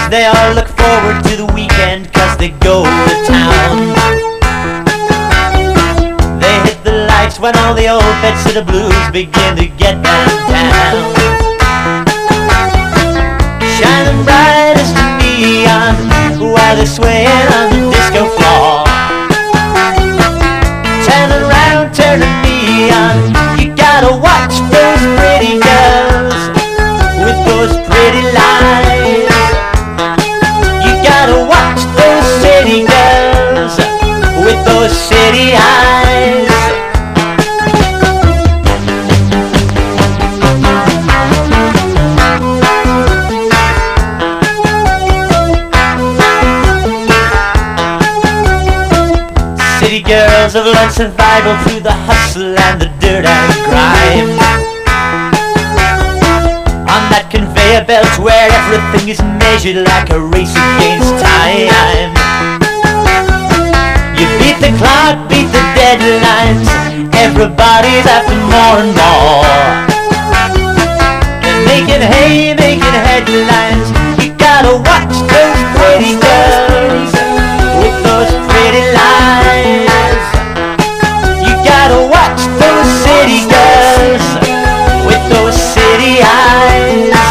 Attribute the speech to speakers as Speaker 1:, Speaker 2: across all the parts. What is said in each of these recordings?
Speaker 1: They all look forward to the weekend 'cause they go to town. They hit the lights when all the old beds of the blues begin to get them down. Shining bright as the neon while they're swaying on the disco floor. Turning round, turning neon, you gotta watch those pretty girls with those pretty lies. You gotta watch those city girls with those city eyes. City girls have learned survival through the hustle and the dirt and grime. On that conveyor belt where everything is measured like a race against time. You beat the clock, beat the deadlines, everybody's after more and more. They're making hay, making headlines. You gotta watch those pretty girls with those pretty lies. You gotta watch those city girls with those city eyes.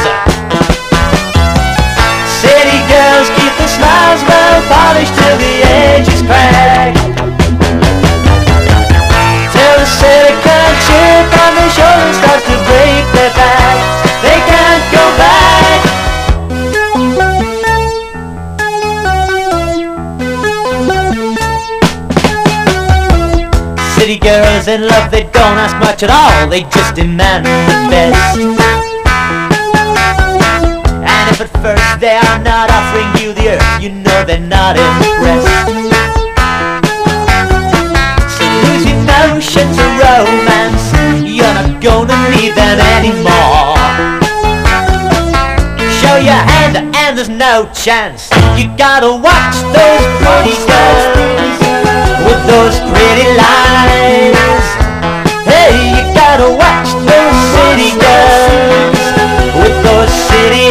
Speaker 1: City girls keep their smiles well polished till the edges crack, till the silicone chip on their shoulder starts to break their back. They can't go back. City girls in love, they don't ask much at all, they just demand the best. And if at first they are not offering you the earth, you know they're not impressed. So lose your notions of romance, you're not gonna need them anymore. Show your hand and there's no chance. You gotta watch those pretty girls with those pretty lies. Hey, you gotta watch those city girls with those city